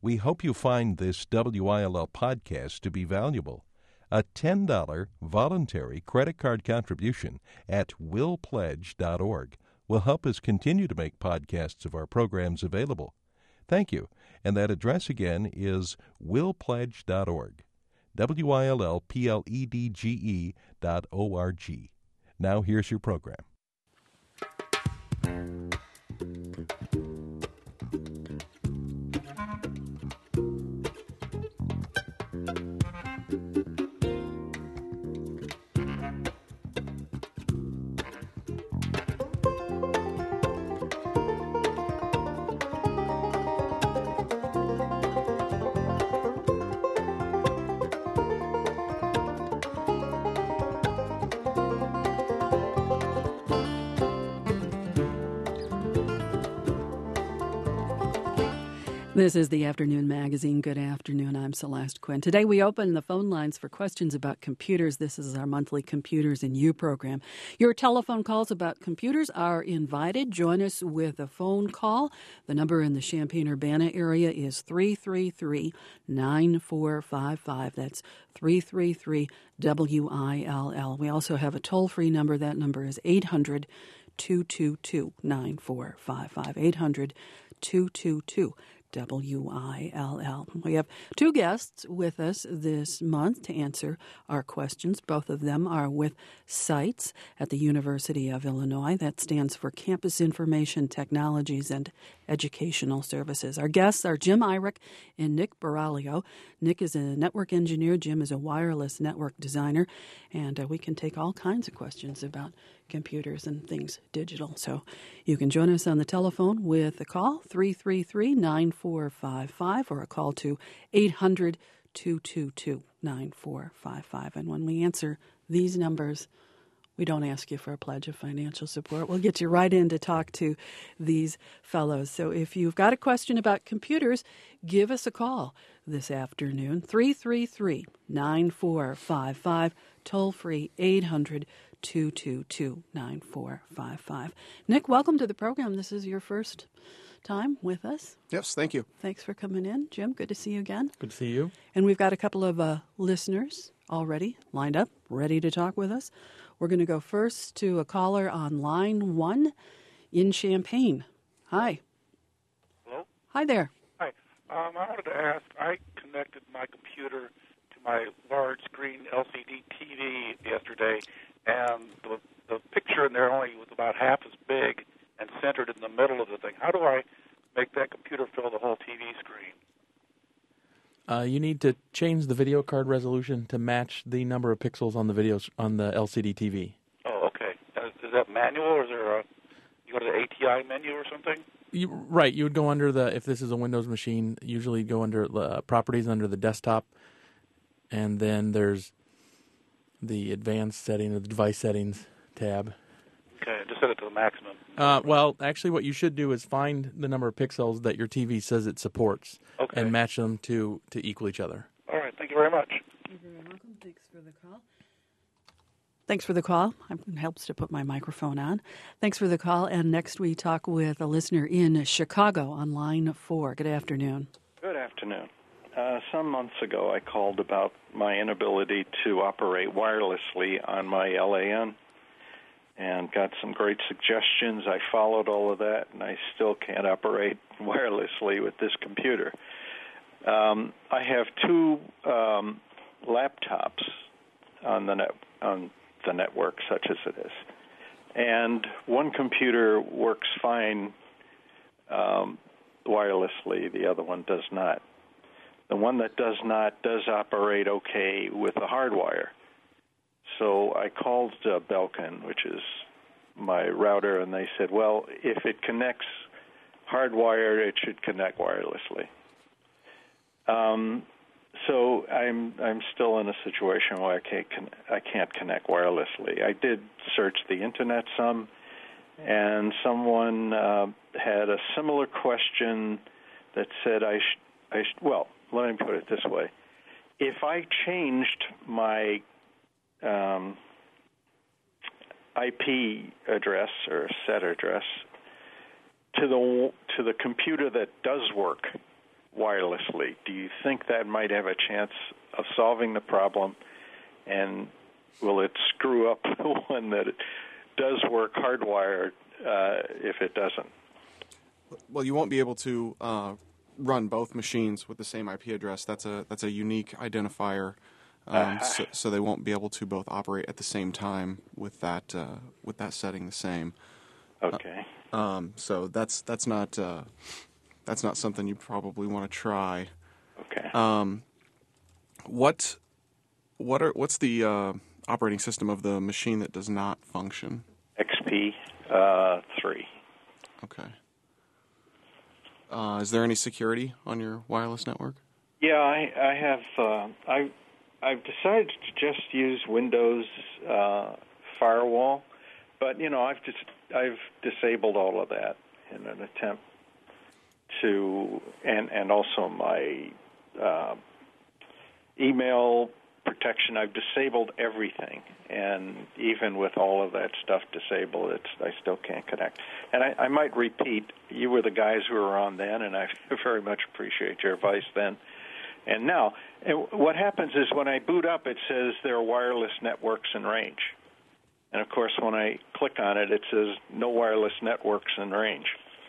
We hope you find this WILL podcast to be valuable. A $10 voluntary credit card contribution at willpledge.org will help us continue to make podcasts of our programs available. Thank you. And that address again is willpledge.org. WILLPLEDGE.org. Now here's your program. This is the Afternoon Magazine. Good afternoon. I'm Celeste Quinn. Today we open the phone lines for questions about computers. This is our monthly Computers and You program. Your telephone calls about computers are invited. Join us with a phone call. The number in the Champaign-Urbana area is 333-9455. That's 333-WILL. We also have a toll-free number. That number is 800-222-9455. 800-222-WILL. We have two guests with us this month to answer our questions. Both of them are with CITES at the University of Illinois. That stands for Campus Information Technologies and Educational Services. Our guests are Jim Eyrich and Nick Baraglio. Nick is a network engineer. Jim is a wireless network designer. And we can take all kinds of questions about computers and things digital. So you can join us on the telephone with a call, 333-9455, or a call to 800-222-9455. And when we answer these numbers, we don't ask you for a pledge of financial support. We'll get you right in to talk to these fellows. So if you've got a question about computers, give us a call this afternoon, 333-9455, toll-free 800-222-9455. Nick, welcome to the program. This is your first time with us. Yes, thank you. Thanks for coming in. Jim, good to see you again. Good to see you. And we've got a couple of listeners already lined up, ready to talk with us. We're going to go first to a caller on line 1 in Champaign. Hi. Hello? Hi there. Hi. I wanted to ask, I connected my computer to my large screen LCD TV yesterday, and the picture in there only was about half as big and centered in the middle of the thing. How do I make that computer fill the whole TV screen? You need to change the video card resolution to match the number of pixels on the videos on the LCD TV. Oh, okay. Is that manual, or is there you go to the ATI menu or something? Right. You would go under if this is a Windows machine, usually go under properties under the desktop, and then there's the advanced setting, the device settings tab. Okay, just set it to the maximum. Well, actually what you should do is find the number of pixels that your TV says it supports, okay, and match them to equal each other. All right, thank you very much. You're very welcome. Thanks for the call. Thanks for the call. It helps to put my microphone on. Thanks for the call. And next we talk with a listener in Chicago on line 4. Good afternoon. Good afternoon. Some months ago I called about my inability to operate wirelessly on my LAN and got some great suggestions. I followed all of that, and I still can't operate wirelessly with this computer. I have two laptops on the network, such as it is, and one computer works fine wirelessly. The other one does not. The one that does not does operate okay with the hardwire. So I called Belkin, which is my router, and they said, well, if it connects hardwired, it should connect wirelessly. So I'm still in a situation where I can't connect wirelessly. I did search the internet some, and someone had a similar question that said well, let me put it this way. If I changed my IP address or set address to the computer that does work wirelessly. Do you think that might have a chance of solving the problem, and will it screw up the one that it does work hardwired if it doesn't? Well, you won't be able to run both machines with the same IP address. That's a unique identifier, so they won't be able to both operate at the same time with that setting the same. Okay. So that's not something you probably want to try. Okay. What's the operating system of the machine that does not function? XP 3. Okay. Is there any security on your wireless network? Yeah, I have. I've decided to just use Windows Firewall, but I've disabled all of that in an attempt to, and also my email protection. I've disabled everything, and even with all of that stuff disabled, I still can't connect. And I might repeat, you were the guys who were on then, and I very much appreciate your advice then and now. And what happens is when I boot up, it says there are wireless networks in range. And, of course, when I click on it, it says no wireless networks in range.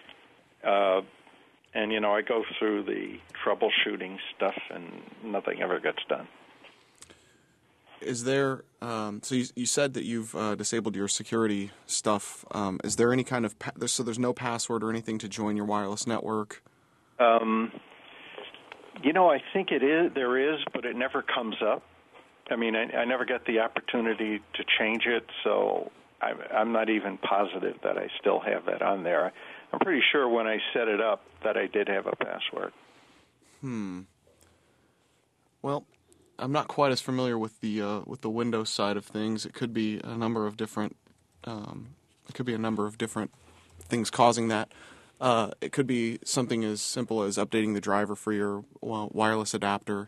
And, I go through the troubleshooting stuff, and nothing ever gets done. Is there, so you said that you've disabled your security stuff. Is there any kind of, so there's no password or anything to join your wireless network? I think there is, but it never comes up. I mean, I never get the opportunity to change it, so I'm not even positive that I still have that on there. I'm pretty sure when I set it up that I did have a password. Well, I'm not quite as familiar with the Windows side of things. It could be a number of different things causing that. It could be something as simple as updating the driver for your wireless adapter.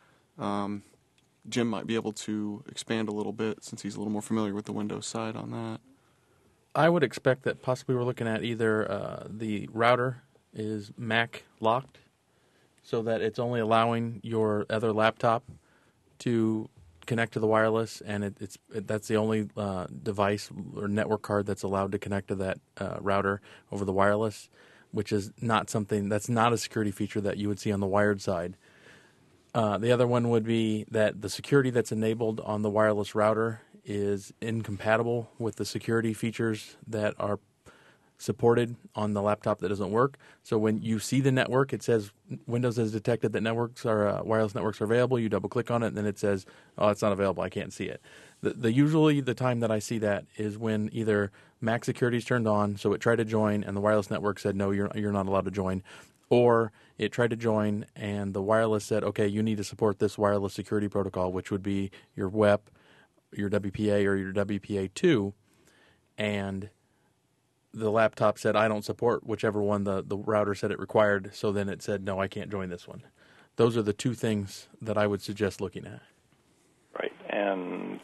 Jim might be able to expand a little bit since he's a little more familiar with the Windows side on that. I would expect that possibly we're looking at either the router is MAC locked, so that it's only allowing your other laptop to connect to the wireless, and that's the only device or network card that's allowed to connect to that router over the wireless, which is not something that's not a security feature that you would see on the wired side. The other one would be that the security that's enabled on the wireless router is incompatible with the security features that are supported on the laptop that doesn't work. So when you see the network, it says Windows has detected that wireless networks are available. You double click on it, and then it says, "Oh, it's not available. I can't see it." Usually the time that I see that is when either Mac security is turned on, so it tried to join, and the wireless network said, "No, you're not allowed to join," or it tried to join, and the wireless said, "Okay, you need to support this wireless security protocol," which would be your WEP, your WPA, or your WPA2, and the laptop said, "I don't support whichever one the router said it required," so then it said, "No, I can't join this one." Those are the two things that I would suggest looking at. Right, and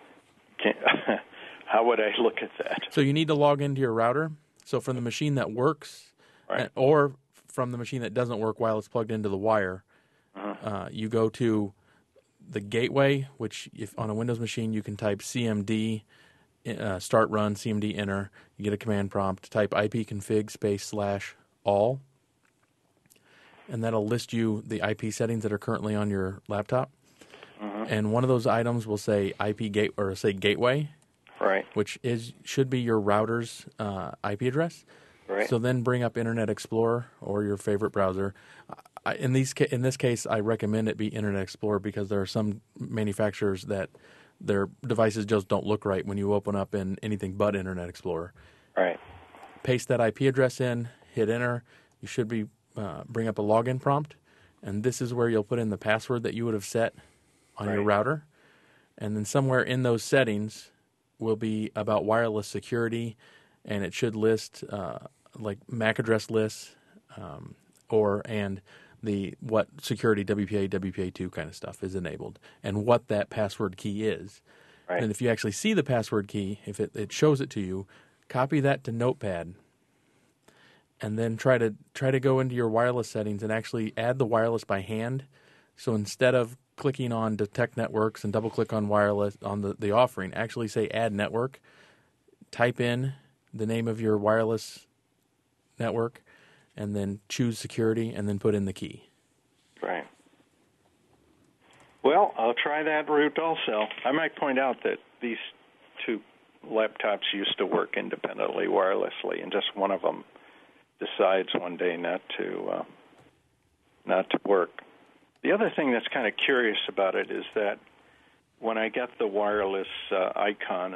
how would I look at that? So you need to log into your router. So from the machine that works, right, or from the machine that doesn't work while it's plugged into the wire, you go to the gateway, which if on a Windows machine you can type CMD, start run, CMD enter. You get a command prompt, type ipconfig /all, and that'll list you the IP settings that are currently on your laptop. And one of those items will say IP gate or say gateway, right, which should be your router's IP address. Right. So then bring up Internet Explorer or your favorite browser. In this case, I recommend it be Internet Explorer because there are some manufacturers that their devices just don't look right when you open up in anything but Internet Explorer. Right. Paste that IP address in, hit enter. You should bring up a login prompt, and this is where you'll put in the password that you would have set on your router. And then somewhere in those settings will be about wireless security, and it should list like MAC address lists and what security WPA, WPA2 kind of stuff is enabled, and what that password key is. Right. And if you actually see the password key, if it shows it to you, copy that to Notepad and then try to go into your wireless settings and actually add the wireless by hand. So instead of clicking on detect networks and double click on wireless on the offering, actually say add network, type in the name of your wireless network, and then choose security, and then put in the key. Right. Well, I'll try that route also. I might point out that these two laptops used to work independently wirelessly, and just one of them decides one day not to work. The other thing that's kind of curious about it is that when I get the wireless icon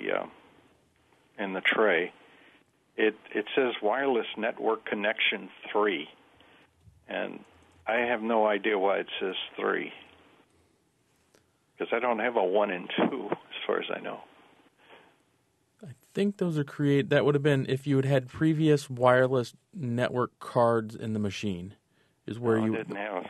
in the tray, it says wireless network connection 3, and I have no idea why it says 3, because I don't have a 1 and 2 as far as I know. I think those are that would have been if you had previous wireless network cards in the machine, is where you didn't have.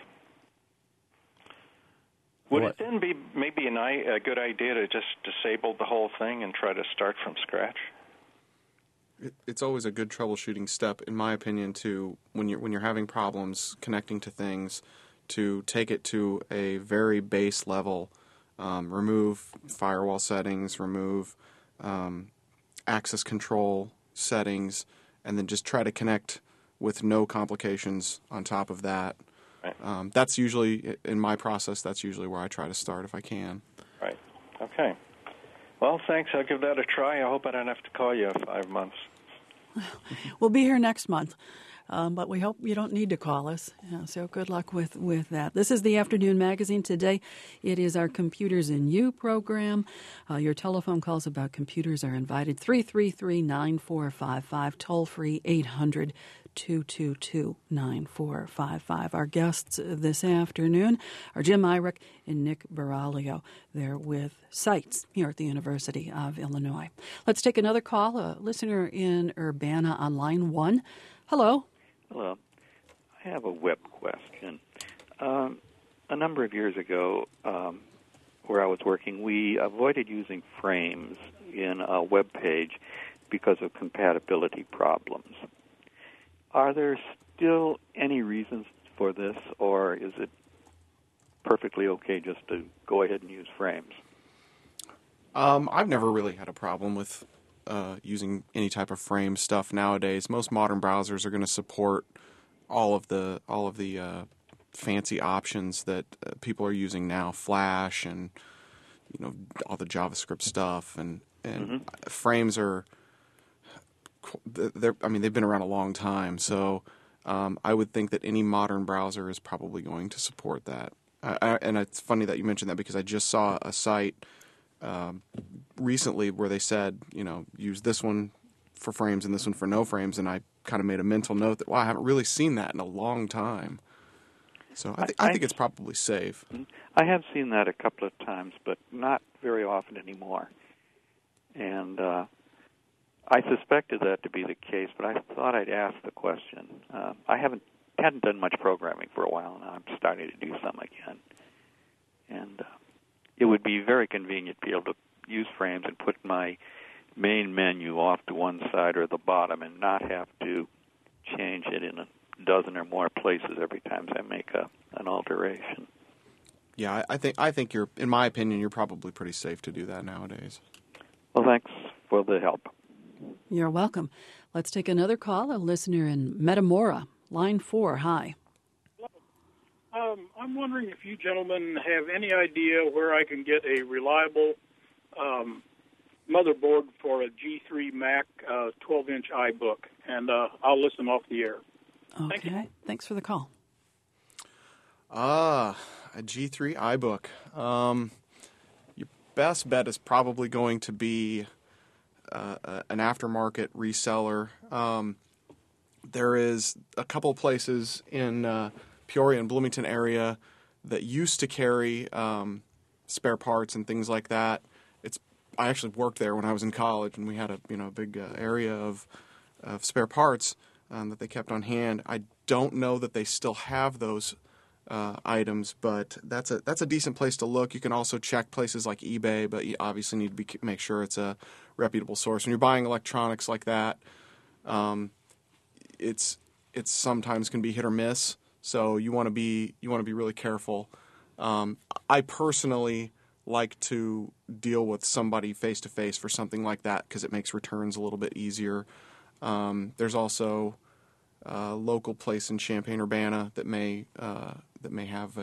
Would it then be maybe a good idea to just disable the whole thing and try to start from scratch? It's always a good troubleshooting step, in my opinion, to when you're having problems connecting to things, to take it to a very base level, remove firewall settings, remove access control settings, and then just try to connect with no complications on top of that. Right. That's usually, in my process, that's usually where I try to start if I can. Right. Okay. Well, thanks. I'll give that a try. I hope I don't have to call you in 5 months. We'll be here next month, but we hope you don't need to call us. So good luck with that. This is the Afternoon Magazine. Today it is our Computers and You program. Your telephone calls about computers are invited. 333-9455, toll-free 800-222-9455. Our guests this afternoon are Jim Eyrick and Nick Baraglio. They're with Sites here at the University of Illinois. Let's take another call. A listener in Urbana on line 1. Hello. Hello. I have a web question. A number of years ago, where I was working, we avoided using frames in a web page because of compatibility problems. Are there still any reasons for this, or is it perfectly okay just to go ahead and use frames? I've never really had a problem with using any type of frame stuff nowadays. Most modern browsers are going to support all of the fancy options that people are using now, Flash and all the JavaScript stuff, and frames are. They've been around a long time, so I would think that any modern browser is probably going to support that. And it's funny that you mentioned that, because I just saw a site recently where they said, use this one for frames and this one for no frames, and I kind of made a mental note that, I haven't really seen that in a long time. So I think it's probably safe. I have seen that a couple of times, but not very often anymore. And I suspected that to be the case, but I thought I'd ask the question. I hadn't done much programming for a while, and I'm starting to do some again. And it would be very convenient to be able to use frames and put my main menu off to one side or the bottom and not have to change it in a dozen or more places every time I make an alteration. Yeah, I think you're, in my opinion, you're probably pretty safe to do that nowadays. Well, thanks for the help. You're welcome. Let's take another call. A listener in Metamora, line 4. Hi. I'm wondering if you gentlemen have any idea where I can get a reliable motherboard for a G3 Mac 12-inch iBook, and I'll listen off the air. Okay. Thanks for the call. A G3 iBook. Your best bet is probably going to be an aftermarket reseller. There is a couple places in Peoria and Bloomington area that used to carry spare parts and things like that. I actually worked there when I was in college, and we had a big area of spare parts that they kept on hand. I don't know that they still have those items, but that's a decent place to look. You can also check places like eBay, but you obviously need to make sure it's a reputable source. When you're buying electronics like that, it's sometimes can be hit or miss. So you want to be really careful. I personally like to deal with somebody face to face for something like that because it makes returns a little bit easier. There's also a local place in Champaign-Urbana that may have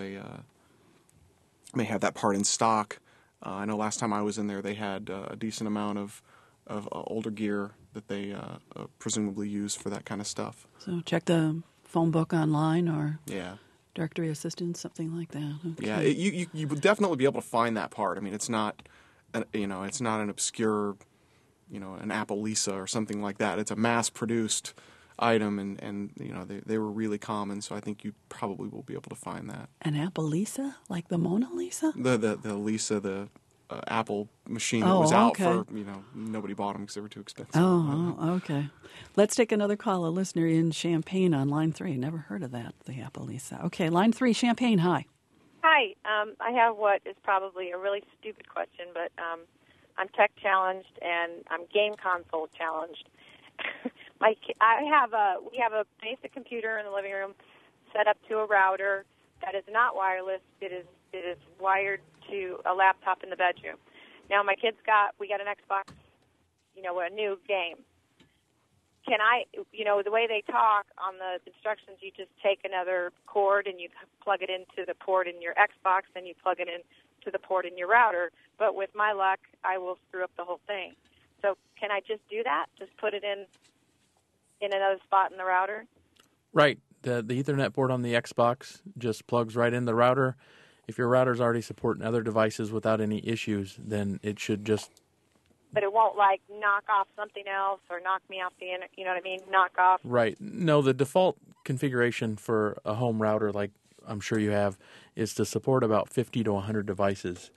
that part in stock. I know last time I was in there, they had a decent amount of older gear that they presumably use for that kind of stuff. So check the phone book online or Yeah. directory assistance, something like that. Okay. Yeah, you would definitely be able to find that part. I mean, it's not it's not an obscure, an Apple Lisa or something like that. It's a mass-produced item, and they were really common. So I think you probably will be able to find that. An Apple Lisa, like the Mona Lisa? The Lisa, the Apple machine that Oh, was out okay. for nobody bought them because they were too expensive. Oh, okay. Let's take another call. A listener in Champaign on line 3. Never heard of that, the Apple Lisa. Okay, line 3, Champaign. Hi. Hi. I have what is probably a really stupid question, but I'm tech challenged and I'm game console challenged. We have a basic computer in the living room set up to a router that is not wireless. It is wired to a laptop in the bedroom. Now my kids we got an Xbox, a new game. Can I, the way they talk on the instructions, you just take another cord and you plug it into the port in your Xbox, and you plug it into the port in your router. But with my luck, I will screw up the whole thing. So can I just do that? Just put it in another spot in the router? Right. The Ethernet port on the Xbox just plugs right in the router. If your router's already supporting other devices without any issues, then it should just... But it won't, knock off something else or knock me off the internet, you know what I mean? Knock off. Right. No, the default configuration for a home router, like I'm sure you have, is to support about 50 to 100 devices.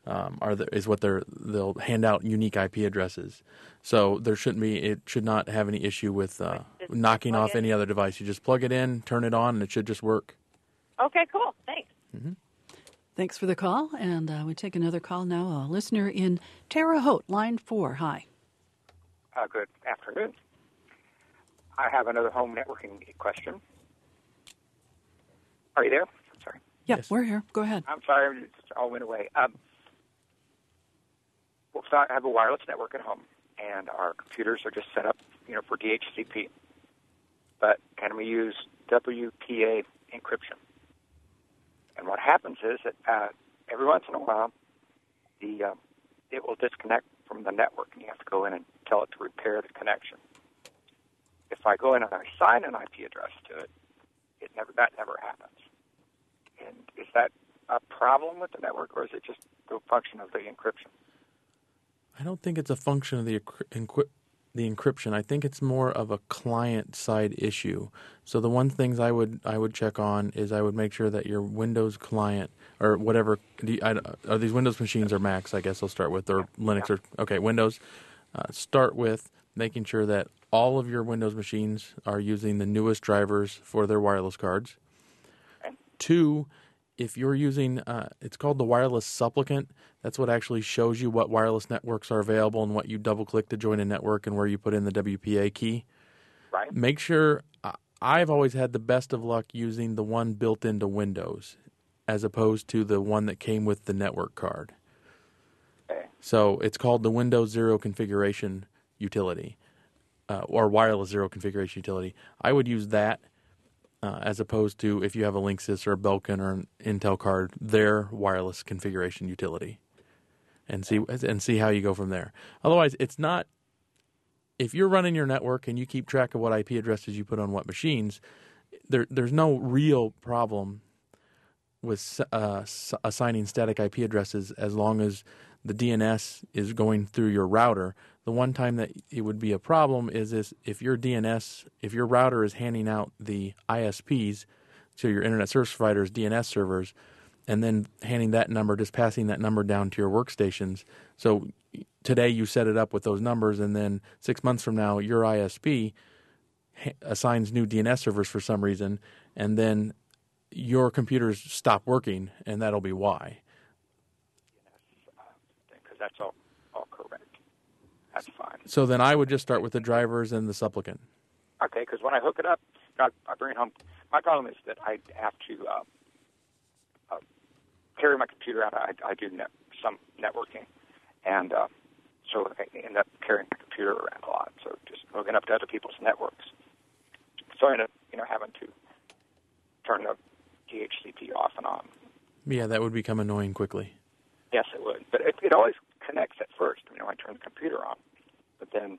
They'll hand out unique IP addresses. So it should not have any issue with knocking off any other device. You just plug it in, turn it on, and it should just work. Okay, cool. Thanks. Mm-hmm. Thanks for the call, and we take another call now. A listener in Terre Haute, line 4. Hi. Good afternoon. I have another home networking question. Are you there? I'm sorry. Yep, yes. We're here. Go ahead. I'm sorry, it all went away. So I have a wireless network at home, and our computers are just set up, for DHCP. But can we use WPA encryption? And what happens is that every once in a while, it will disconnect from the network, and you have to go in and tell it to repair the connection. If I go in and I assign an IP address to it, that never happens. And is that a problem with the network, or is it just the function of the encryption? I don't think it's a function of the encryption. I think it's more of a client-side issue. So the one things I would check on is I would make sure that your Windows client or whatever are these Windows machines or Macs? I guess I'll start with, or Linux or Windows. Start with making sure that all of your Windows machines are using the newest drivers for their wireless cards. Okay. 2, if you're using, it's called the wireless supplicant. That's what actually shows you what wireless networks are available and what you double-click to join a network and where you put in the WPA key. Right. Make sure, I've always had the best of luck using the one built into Windows as opposed to the one that came with the network card. Okay. So it's called the Windows Zero Configuration Utility, or Wireless Zero Configuration Utility. I would use that. As opposed to if you have a Linksys or a Belkin or an Intel card, their wireless configuration utility, and see how you go from there. Otherwise, it's not. If you're running your network and you keep track of what IP addresses you put on what machines, there's no real problem with assigning static IP addresses as long as the DNS is going through your router. The one time that it would be a problem is if your router is handing out the ISPs, so your internet service provider's DNS servers, and then handing that number, just passing that number down to your workstations. So today you set it up with those numbers, and then 6 months from now your ISP assigns new DNS servers for some reason, and then your computers stop working, and that'll be why. Because that's all correct. That's fine. So then I would just start with the drivers and the supplicant. Okay, because when I hook it up, I bring it home. My problem is that I have to carry my computer out. I do some networking, and so I end up carrying my computer around a lot. So just hooking up to other people's networks. So I end up, having to turn the DHCP off and on. Yeah, that would become annoying quickly. Yes, it would. But it always connects at first. I turn the computer on, but then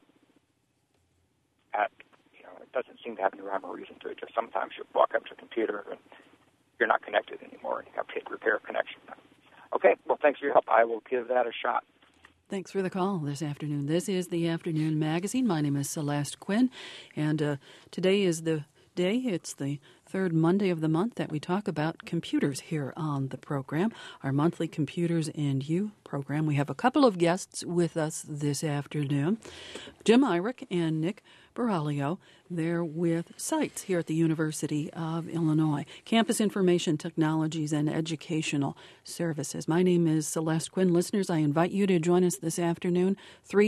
it doesn't seem to have any rhyme or reason to it. Just sometimes you walk up to the computer and you're not connected anymore, and you have to repair a connection. Okay, well, thanks for your help. I will give that a shot. Thanks for the call this afternoon. This is the Afternoon Magazine. My name is Celeste Quinn, and today is the day. It's the third Monday of the month that we talk about computers here on the program, our monthly Computers and You program. We have a couple of guests with us this afternoon, Jim Eyrich and Nick Baraglio. They're with CITES here at the University of Illinois, Campus Information Technologies and Educational Services. My name is Celeste Quinn. Listeners, I invite you to join us this afternoon,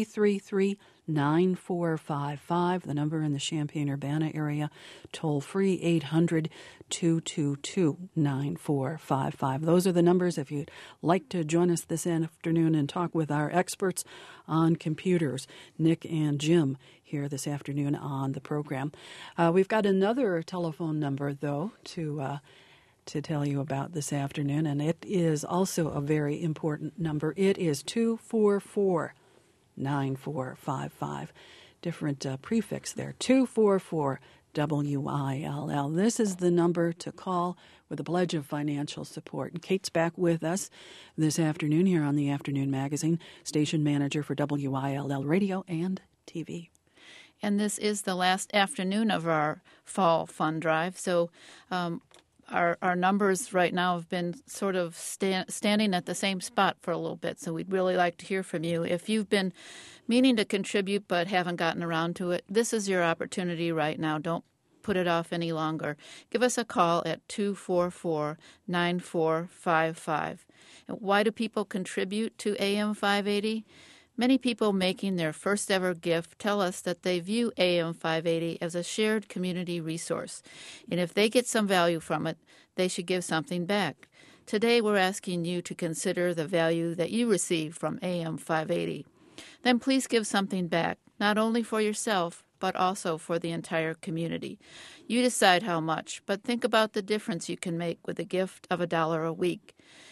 333-9455, the number in the Champaign-Urbana area, toll-free 800-222-9455. Those are the numbers if you'd like to join us this afternoon and talk with our experts on computers, Nick and Jim, here this afternoon on the program. We've got another telephone number, though, to tell you about this afternoon, and it is also a very important number. It is 244-9455. Different prefix there, 244-WILL. This is the number to call with a pledge of financial support. And Kate's back with us this afternoon here on the Afternoon Magazine, station manager for WILL Radio and TV. And this is the last afternoon of our fall fund drive. So our numbers right now have been sort of standing at the same spot for a little bit. So we'd really like to hear from you. If you've been meaning to contribute but haven't gotten around to it, this is your opportunity right now. Don't put it off any longer. Give us a call at 244-9455. And why do people contribute to AM 580? Many people making their first ever gift tell us that they view AM 580 as a shared community resource. And if they get some value from it, they should give something back. Today we're asking you to consider the value that you receive from AM 580. Then please give something back, not only for yourself, but also for the entire community. You decide how much, but think about the difference you can make with a gift of $1 a week.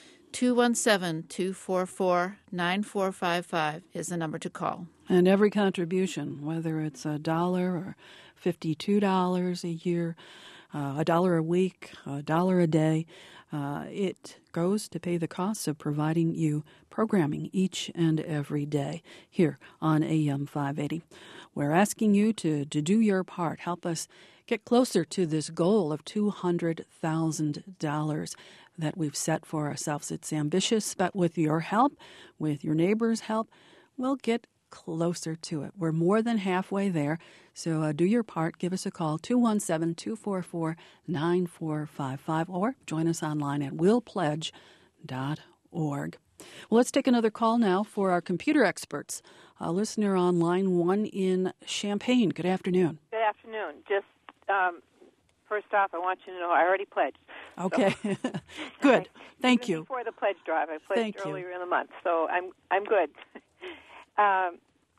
217-244-9455 is the number to call. And every contribution, whether it's $1 or $52 a year, $1 a week, $1 a day, it goes to pay the costs of providing you programming each and every day here on AM 580. We're asking you to do your part. Help us get closer to this goal of $200,000 that we've set for ourselves. It's ambitious, but with your help, with your neighbors' help, we'll get closer to it. We're more than halfway there, so do your part. Give us a call, 217-244-9455, or join us online at willpledge.org. Well, let's take another call now for our computer experts. A listener on line 1 in Champaign. Good afternoon. Good afternoon. Just first off, I want you to know I already pledged. Okay. So, good. Thank you. Before the pledge drive, I pledged earlier in the month, so I'm good. Am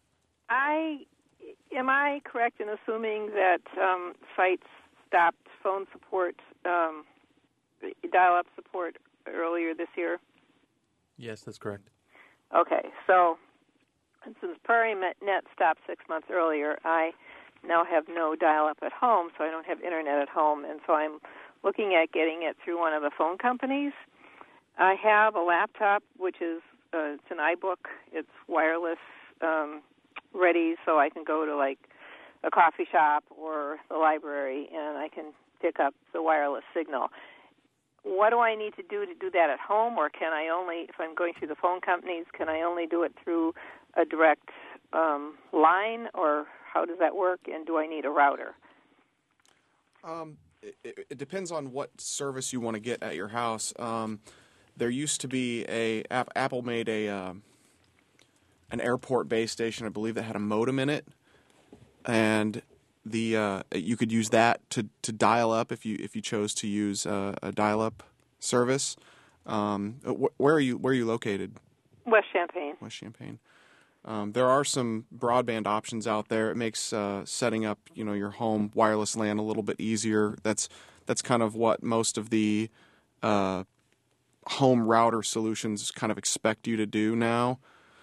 I correct in assuming that CITES stopped phone support, dial-up support earlier this year? Yes, that's correct. Okay, so since PrairieNet stopped 6 months earlier, I now have no dial-up at home, so I don't have internet at home, and so I'm looking at getting it through one of the phone companies. I have a laptop, which is it's an iBook. It's wireless ready, so I can go to like a coffee shop or the library, and I can pick up the wireless signal. What do I need to do that at home, or can I only, if I'm going through the phone companies, can I only do it through a direct line, or how does that work, and do I need a router? It depends on what service you want to get at your house. There used to be Apple made an airport base station, I believe, that had a modem in it, and you could use that to dial up if you chose to use a dial up service. Where are you located? West Champaign. West Champaign. There are some broadband options out there. It makes setting up your home wireless LAN a little bit easier. That's kind of what most of the home router solutions kind of expect you to do now.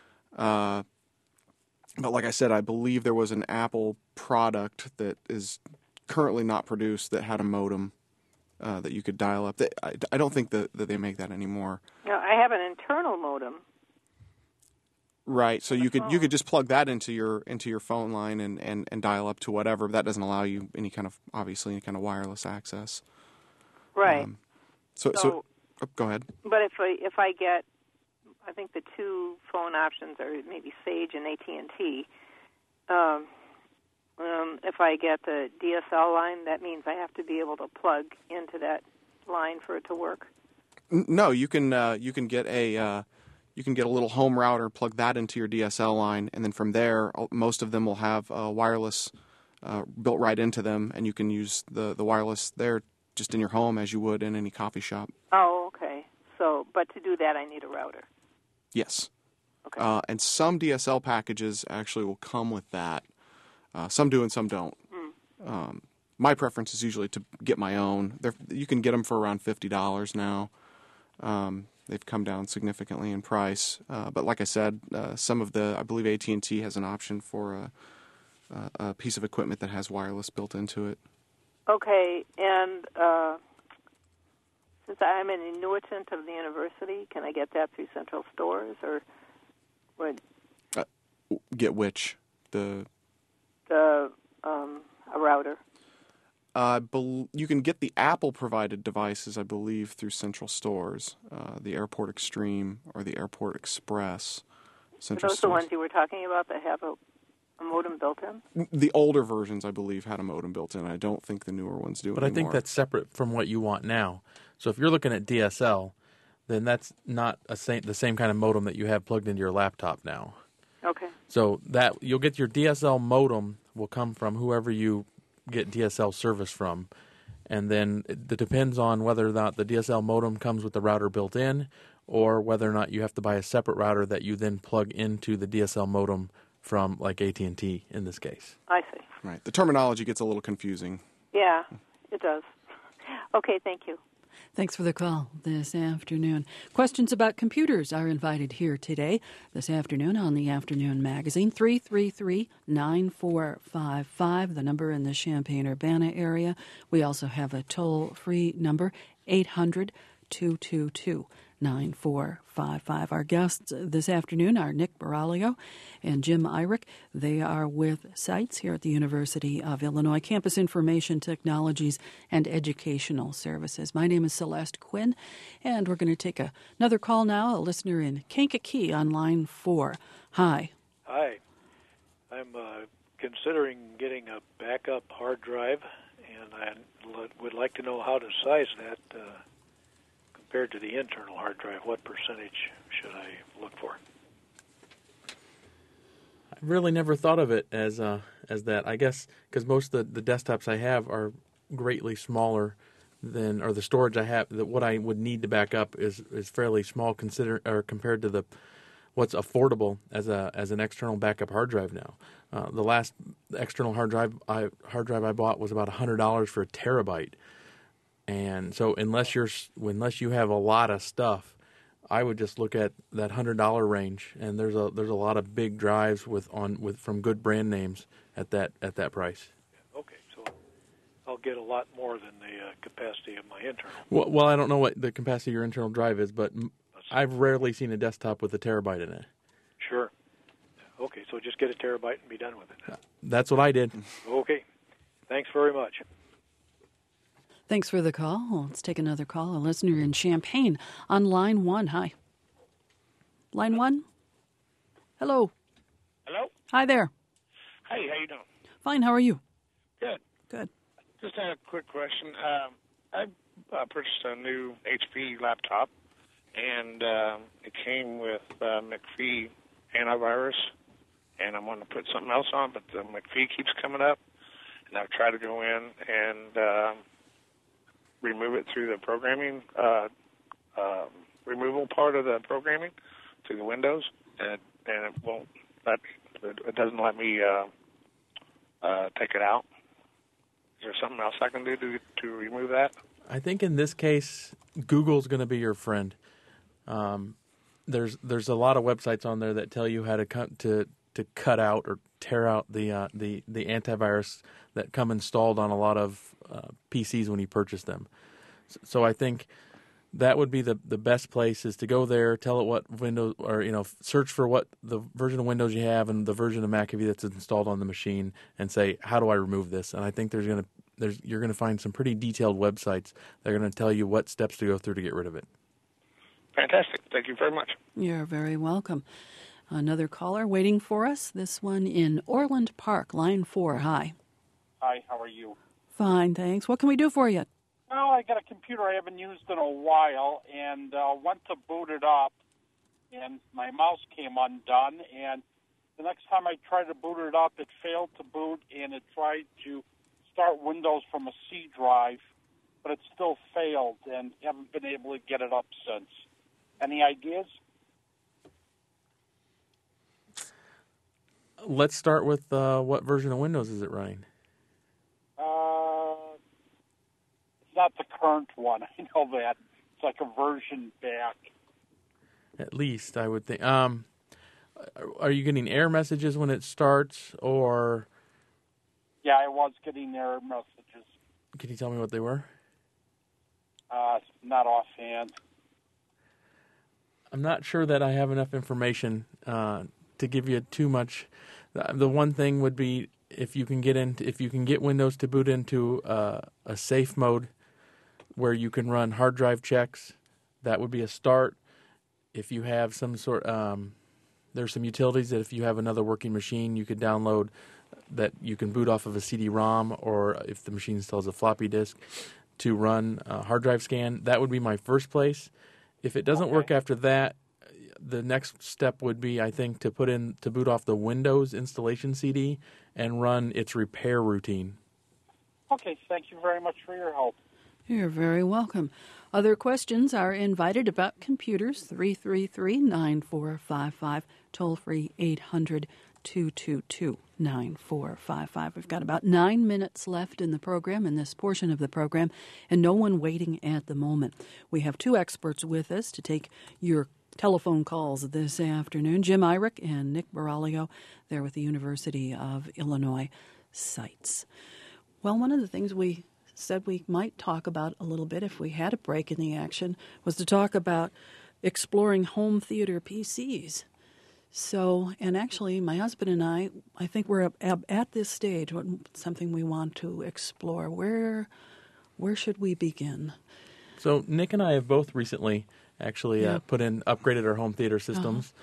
But like I said, I believe there was an Apple product that is currently not produced that had a modem that you could dial up. I don't think that they make that anymore. No, I have an internal modem. Right, so you could just plug that into your phone line and dial up to whatever. But that doesn't allow you any kind of wireless access. Right. So go ahead. But if I get, I think the two phone options are maybe Sage and AT&T. If I get the DSL line, that means I have to be able to plug into that line for it to work. No, you can get a little home router, plug that into your DSL line, and then from there, most of them will have wireless built right into them, and you can use the wireless there just in your home as you would in any coffee shop. Oh, okay. So, but to do that, I need a router. Yes. Okay. And some DSL packages actually will come with that. Some do and some don't. My preference is usually to get my own. You can get them for around $50 now. They've come down significantly in price. But like I said, I believe AT&T has an option for a piece of equipment that has wireless built into it. Okay, and since I'm an annuitant of the university, can I get that through Central Stores, or would get which a router? You can get the Apple-provided devices, I believe, through Central Stores, the Airport Extreme or the Airport Express. Are those the ones you were talking about that have a modem built in? The older versions, I believe, had a modem built in. I don't think the newer ones do But anymore. I think that's separate from what you want now. So if you're looking at DSL, then that's not the same kind of modem that you have plugged into your laptop now. Okay. So that you'll get your DSL modem will come from whoever you get DSL service from, and then it depends on whether or not the DSL modem comes with the router built in, or whether or not you have to buy a separate router that you then plug into the DSL modem from, like AT&T in this case. I see. Right. The terminology gets a little confusing. Yeah, it does. Okay, thank you. Thanks for the call this afternoon. Questions about computers are invited here today, this afternoon on the Afternoon Magazine. 333-9455, the number in the Champaign-Urbana area. We also have a toll-free number, 800-222-9455. Our guests this afternoon are Nick Baraglio and Jim Eyrich. They are with Sites here at the University of Illinois, Campus Information Technologies and Educational Services. My name is Celeste Quinn, and we're going to take another call now, a listener in Kankakee on line 4. Hi. Hi. I'm considering getting a backup hard drive, and I would like to know how to size that compared to the internal hard drive. What percentage should I look for? I've really never thought of it as that. I guess because most of the desktops I have are greatly smaller than, or the storage I have, that what I would need to back up is fairly small compared to what's affordable as an external backup hard drive now. The last external hard drive I bought was about $100 for a terabyte. And so unless you have a lot of stuff, I would just look at that $100 range, and there's a lot of big drives from good brand names at that price. Okay, so I'll get a lot more than the capacity of my internal. Well, I don't know what the capacity of your internal drive is, but I've rarely seen a desktop with a terabyte in it. Sure. Okay, so just get a terabyte and be done with it. That's what I did. Okay. Thanks very much. Thanks for the call. Let's take another call. A listener in Champaign on line 1. Hi. Line 1? Hello. Hello? Hi there. Hey, how you doing? Fine, how are you? Good. Good. Just had a quick question. I purchased a new HP laptop, and it came with McAfee antivirus, and I want to put something else on, but the McAfee keeps coming up. and I've tried to go in and remove it through the programming, removal part of the programming through the Windows, and it won't. It doesn't let me take it out. Is there something else I can do to remove that? I think in this case, Google's going to be your friend. There's a lot of websites on there that tell you how to cut out or tear out the antivirus that come installed on a lot of PCs when you purchase them. So I think that would be the best place is to go there, tell it what Windows, or search for what the version of Windows you have and the version of McAfee that's installed on the machine, and say, how do I remove this? And I think you're going to find some pretty detailed websites that are going to tell you what steps to go through to get rid of it. Fantastic. Thank you very much. You're very welcome. Another caller waiting for us. This one in Orland Park, line 4. Hi. Hi, how are you? Fine, thanks. What can we do for you? Well, I got a computer I haven't used in a while, and went to boot it up, and my mouse came undone, and the next time I tried to boot it up, it failed to boot, and it tried to start Windows from a C drive, but it still failed, and haven't been able to get it up since. Any ideas? Let's start with what version of Windows is it running? It's not the current one. I know that. It's like a version back. At least, I would think. Are you getting error messages when it starts, or? Yeah, I was getting error messages. Can you tell me what they were? Not offhand. I'm not sure that I have enough information to give you too much. The one thing would be if you can get Windows to boot into a safe mode where you can run hard drive checks. That would be a start. If you have some sort, there's some utilities that if you have another working machine, you could download that you can boot off of a CD-ROM, or if the machine still has a floppy disk, to run a hard drive scan. That would be my first place. If it doesn't work after that, the next step would be, I think, to boot off the Windows installation CD and run its repair routine. Okay, thank you very much for your help. You're very welcome. Other questions are invited about computers, 333-9455, toll-free 800-222-9455. We've got about 9 minutes left in the program, in this portion of the program, and no one waiting at the moment. We have two experts with us to take your telephone calls this afternoon, Jim Eyrich and Nick Baraglio. They're with the University of Illinois sites. Well, one of the things we said we might talk about a little bit if we had a break in the action was to talk about exploring home theater PCs. So, and actually my husband and I think we're at this stage, something we want to explore. Where should we begin? So Nick and I have both recently actually upgraded our home theater systems.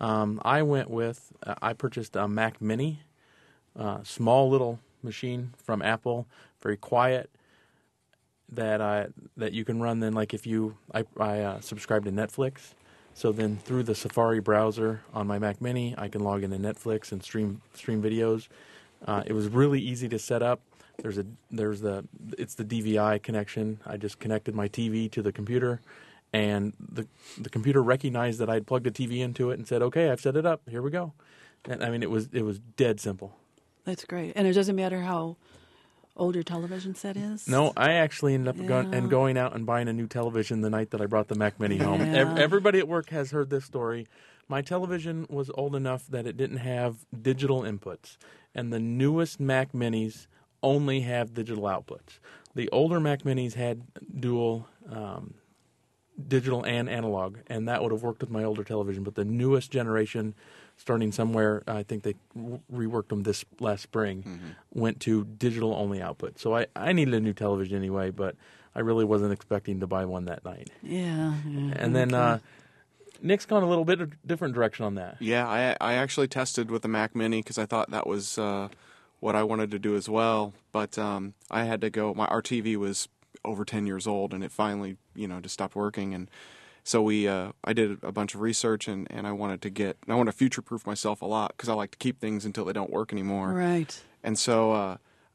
I purchased a Mac Mini, small little machine from Apple, very quiet, that you can run then, like if I subscribe to Netflix, so then through the Safari browser on my Mac Mini, I can log into Netflix and stream videos. It was really easy to set up. It's the DVI connection. I just connected my TV to the computer, and the computer recognized that I'd plugged a TV into it and said, "Okay, I've set it up. Here we go." And I mean, it was dead simple. That's great, and it doesn't matter how old your television set is? No, I actually ended up going out and buying a new television the night that I brought the Mac Mini home. Everybody at work has heard this story. My television was old enough that it didn't have digital inputs, and the newest Mac Minis only have digital outputs. The older Mac Minis had dual digital and analog, and that would have worked with my older television. But the newest generation, starting somewhere, I think they reworked them this last spring, went to digital-only output. So I needed a new television anyway, but I really wasn't expecting to buy one that night. Yeah. And then Nick's gone a little bit of different direction on that. Yeah, I actually tested with the Mac Mini because I thought that was what I wanted to do as well. But I had to go. Our TV was over 10 years old, and it finally, just stopped working. And so I did a bunch of research, and I want to future-proof myself a lot because I like to keep things until they don't work anymore. Right. And so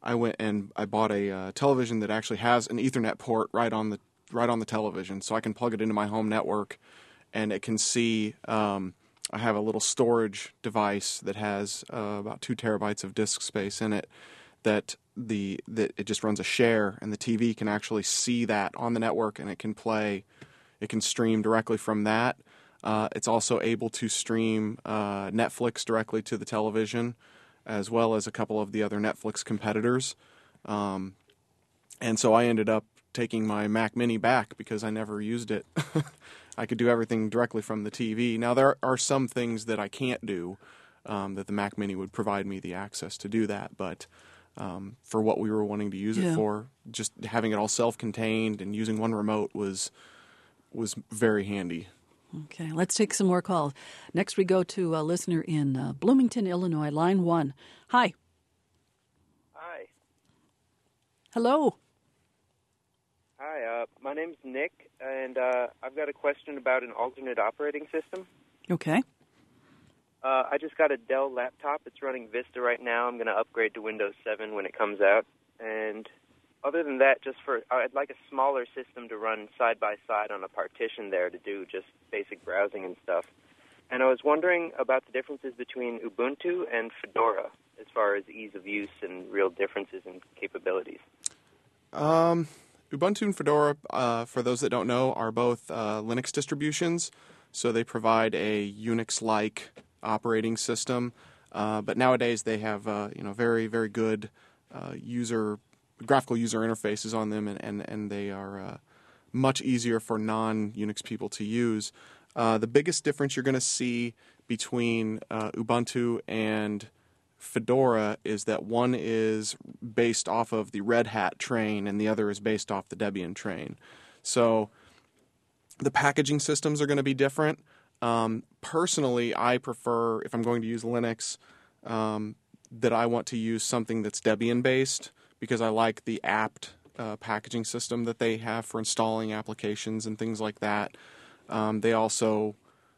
I went and I bought a television that actually has an Ethernet port right on the television, so I can plug it into my home network, and it can see. I have a little storage device that has about 2 terabytes of disk space in it. That it just runs a share, and the TV can actually see that on the network, and it can play. It can stream directly from that. It's also able to stream Netflix directly to the television, as well as a couple of the other Netflix competitors. And so I ended up taking my Mac Mini back because I never used it. I could do everything directly from the TV. Now, there are some things that I can't do that the Mac Mini would provide me the access to do that, but for what we were wanting to use it for, just having it all self-contained and using one remote was very handy. Okay, let's take some more calls. Next we go to a listener in Bloomington, Illinois, line 1. Hi. Hi. Hello. Hi, my name's Nick, and I've got a question about an alternate operating system. Okay. I just got a Dell laptop. It's running Vista right now. I'm going to upgrade to Windows 7 when it comes out. And other than that, I'd like a smaller system to run side by side on a partition there to do just basic browsing and stuff. And I was wondering about the differences between Ubuntu and Fedora as far as ease of use and real differences in capabilities. Ubuntu and Fedora, for those that don't know, are both Linux distributions. So they provide a Unix-like operating system, but nowadays they have very, very good graphical user interfaces on them, and they are much easier for non-Unix people to use. The biggest difference you're going to see between Ubuntu and Fedora is that one is based off of the Red Hat train and the other is based off the Debian train. So the packaging systems are going to be different. Personally, I prefer, if I'm going to use Linux, that I want to use something that's Debian-based because I like the apt packaging system that they have for installing applications and things like that. They also,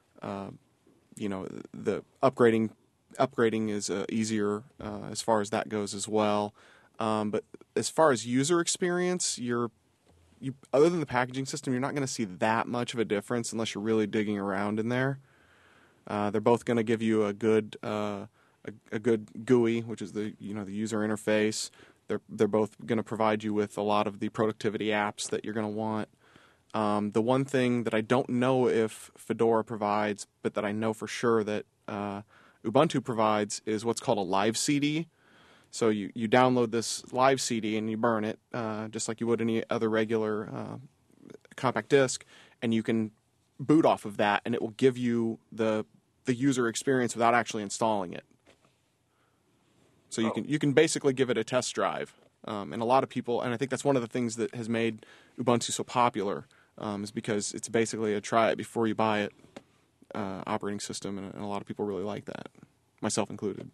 the upgrading is easier as far as that goes as well. But as far as user experience, other than the packaging system, you're not going to see that much of a difference unless you're really digging around in there. They're both going to give you a good GUI, which is the user interface. They're both going to provide you with a lot of the productivity apps that you're going to want. The one thing that I don't know if Fedora provides, but that I know for sure that Ubuntu provides, is what's called a live CD. So you download this live CD and you burn it, just like you would any other regular compact disc, and you can boot off of that, and it will give you the user experience without actually installing it. So you can basically give it a test drive, and a lot of people, and I think that's one of the things that has made Ubuntu so popular, is because it's basically a try it before you buy it operating system, and a lot of people really like that, myself included.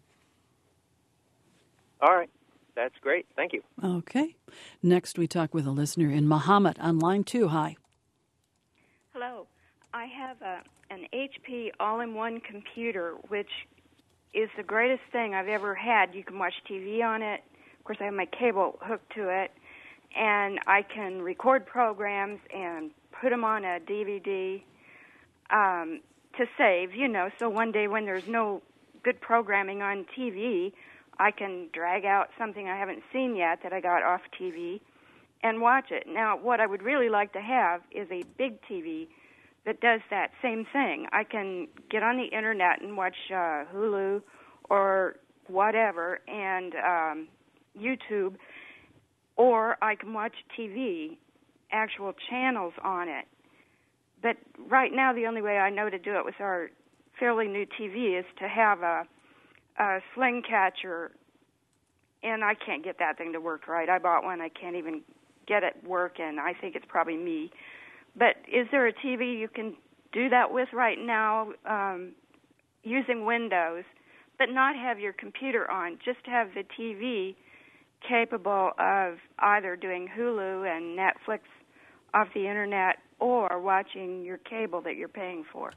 All right. That's great. Thank you. Okay. Next, we talk with a listener in Muhammad on line 2. Hi. Hello. I have an HP all-in-one computer, which is the greatest thing I've ever had. You can watch TV on it. Of course, I have my cable hooked to it. And I can record programs and put them on a DVD to save, so one day when there's no good programming on TV, I can drag out something I haven't seen yet that I got off TV and watch it. Now, what I would really like to have is a big TV that does that same thing. I can get on the Internet and watch Hulu or whatever and YouTube, or I can watch TV, actual channels on it. But right now, the only way I know to do it with our fairly new TV is to have a sling catcher, and I can't get that thing to work right. I bought one. I can't even get it working. I think it's probably me. But is there a TV you can do that with right now using Windows, but not have your computer on, just have the TV capable of either doing Hulu and Netflix off the Internet or watching your cable that you're paying for?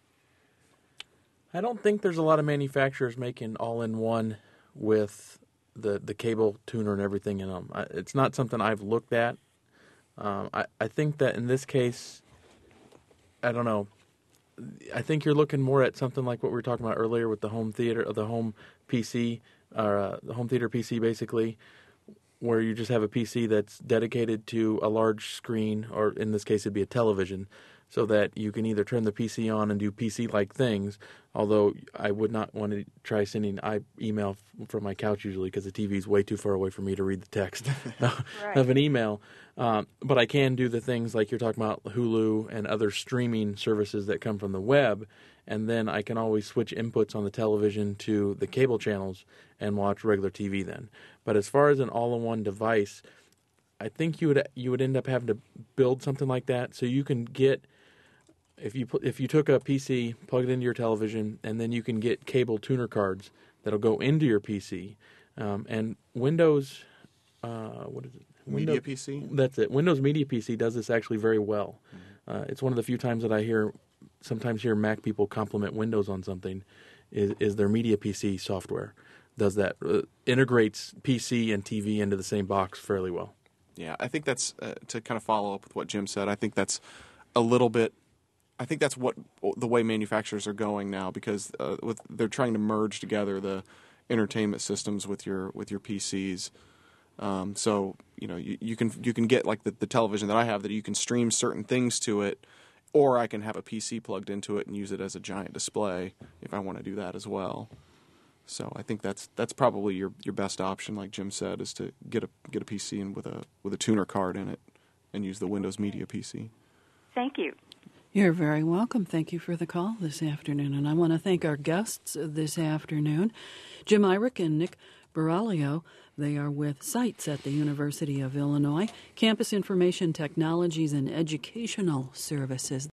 I don't think there's a lot of manufacturers making all-in-one with the cable tuner and everything in them. It's not something I've looked at. I think that in this case, I don't know. I think you're looking more at something like what we were talking about earlier with the home theater, or the home PC, or the home theater PC, basically, where you just have a PC that's dedicated to a large screen, or in this case, it'd be a television, so that you can either turn the PC on and do PC-like things, although I would not want to try sending email from my couch usually because the TV is way too far away for me to read the text of an email. But I can do the things like you're talking about, Hulu and other streaming services that come from the web, and then I can always switch inputs on the television to the cable channels and watch regular TV then. But as far as an all-in-one device, I think you would end up having to build something like that so you can get... If you took a PC, plug it into your television, and then you can get cable tuner cards that'll go into your PC. And Windows, what is it? Media PC? That's it. Windows Media PC does this actually very well. It's one of the few times that I sometimes hear Mac people compliment Windows on something, is their Media PC software. Does that, integrates PC and TV into the same box fairly well. Yeah, I think that's, to kind of follow up with what Jim said, I think that's a little bit... I think that's what the way manufacturers are going now, because they're trying to merge together the entertainment systems with your PCs. So you can get like the television that I have, that you can stream certain things to it, or I can have a PC plugged into it and use it as a giant display if I want to do that as well. So I think that's probably your best option, like Jim said, is to get a PC and with a tuner card in it and use the Windows Media PC. Thank you. You're very welcome. Thank you for the call this afternoon. And I want to thank our guests this afternoon, Jim Eyrich and Nick Baraglio. They are with Sites at the University of Illinois, Campus Information Technologies and Educational Services.